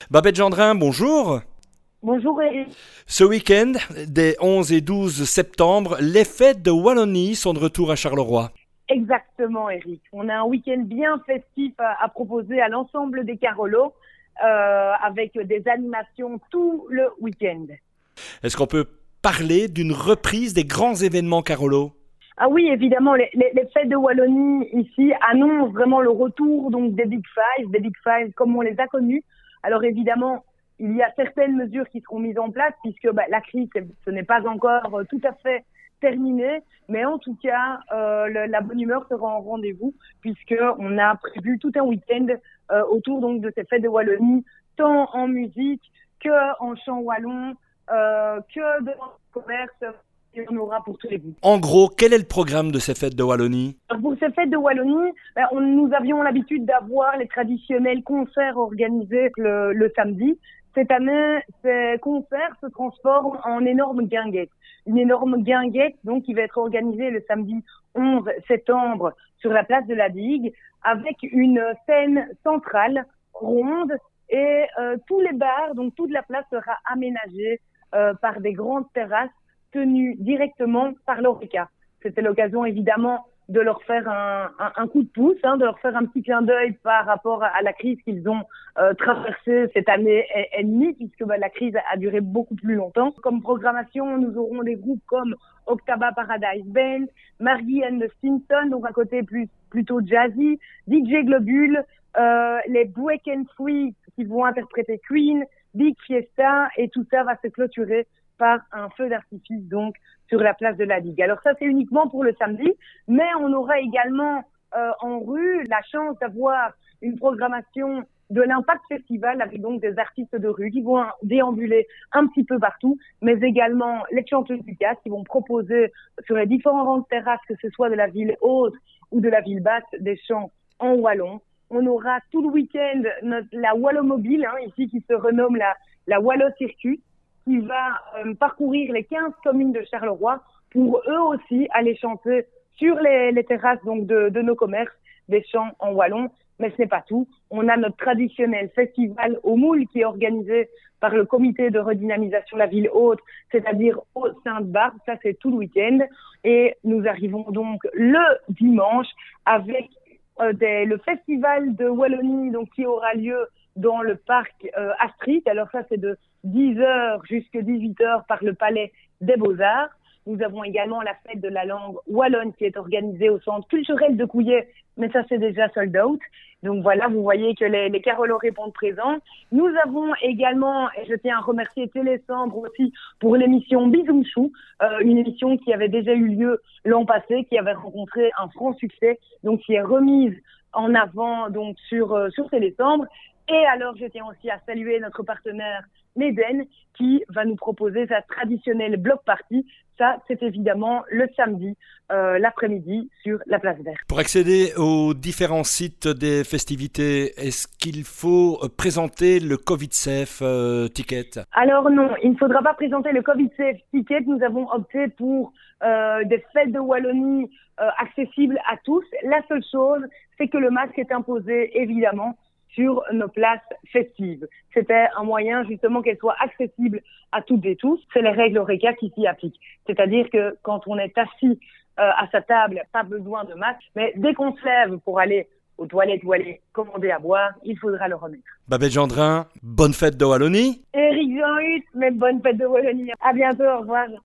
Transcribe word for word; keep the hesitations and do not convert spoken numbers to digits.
Babette Gendrin, bonjour. Bonjour Eric. Ce week-end, des onze et douze septembre, les fêtes de Wallonie sont de retour à Charleroi. Exactement Eric. On a un week-end bien festif à, à proposer à l'ensemble des Carolos euh, avec des animations tout le week-end. Est-ce qu'on peut parler d'une reprise des grands événements Carolos ? Ah oui, évidemment, les, les, les fêtes de Wallonie ici annoncent vraiment le retour donc des Big Five, des Big Five comme on les a connus. Alors évidemment, il y a certaines mesures qui seront mises en place puisque bah, la crise, ce n'est pas encore tout à fait terminée, mais en tout cas, euh, le, la bonne humeur sera en rendez-vous puisque on a prévu tout un week-end euh, autour donc de ces fêtes de Wallonie, tant en musique que en chant wallon, euh, que dans le commerce. Il y en aura pour tous les goûts. En gros, quel est le programme de ces fêtes de Wallonie ? Alors pour ces fêtes de Wallonie, ben, on, nous avions l'habitude d'avoir les traditionnels concerts organisés le, le samedi. Cette année, ces concerts se transforment en énorme guinguette. Une énorme guinguette donc qui va être organisée le samedi onze septembre sur la place de la Digue avec une scène centrale ronde et euh, tous les bars, donc toute la place sera aménagée euh, par des grandes terrasses tenus directement par l'Horeca. C'était l'occasion évidemment de leur faire un, un, un coup de pouce, hein, de leur faire un petit clin d'œil par rapport à, à la crise qu'ils ont euh, traversée cette année et, et demie, puisque bah, la crise a duré beaucoup plus longtemps. Comme programmation, nous aurons des groupes comme Octaba Paradise Band, Margie and the Simpsons, donc un côté plus plutôt jazzy, D J Globule, euh, les Break and Free qui vont interpréter Queen, Big Fiesta, et tout ça va se clôturer par un feu d'artifice donc sur la place de la Digue. Alors ça c'est uniquement pour le samedi, mais on aura également euh, en rue la chance d'avoir une programmation de l'Impact Festival avec donc des artistes de rue qui vont déambuler un petit peu partout, mais également les chanteuses du Casse qui vont proposer sur les différentes terrasses, que ce soit de la ville haute ou de la ville basse, des chants en wallon. On aura tout le week-end notre, la Wallomobile, hein, ici qui se renomme la, la Wallo Circus, qui va euh, parcourir les quinze communes de Charleroi pour eux aussi aller chanter sur les, les terrasses donc de, de nos commerces des chants en wallon. Mais ce n'est pas tout. On a notre traditionnel festival au Moule qui est organisé par le comité de redynamisation de la ville haute, c'est-à-dire au Sainte-Barbe. Ça, c'est tout le week-end. Et nous arrivons donc le dimanche avec euh, des, le festival de Wallonie donc, qui aura lieu dans le parc euh, Astrid. Alors ça, c'est de dix heures jusqu'à dix-huit heures par le Palais des Beaux-Arts. Nous avons également la fête de la langue wallonne qui est organisée au centre culturel de Couillet, mais ça, c'est déjà sold out. Donc voilà, vous voyez que les, les Carolos répondent présents. Nous avons également, et je tiens à remercier Télésambre aussi pour l'émission Bisoum Chou, euh, une émission qui avait déjà eu lieu l'an passé, qui avait rencontré un franc succès, donc qui est remise en avant donc sur, euh, sur Télésambre. Et alors, je tiens aussi à saluer notre partenaire Méden qui va nous proposer sa traditionnelle block party. Ça, c'est évidemment le samedi, euh, l'après-midi, sur la place verte. Pour accéder aux différents sites des festivités, est-ce qu'il faut présenter le Covid Safe euh, Ticket ? Alors non, il ne faudra pas présenter le Covid Safe Ticket. Nous avons opté pour euh, des fêtes de Wallonie euh, accessibles à tous. La seule chose, c'est que le masque est imposé, évidemment, sur nos places festives. C'était un moyen justement qu'elles soient accessibles à toutes et tous. C'est les règles Horeca qui s'y appliquent. C'est-à-dire que quand on est assis euh, à sa table, pas besoin de masque, mais dès qu'on se lève pour aller aux toilettes ou aller commander à boire, il faudra le remettre. Babette Gendrin, bonne fête de Wallonie. Éric Jean-Huth, mais bonne fête de Wallonie. À bientôt, au revoir.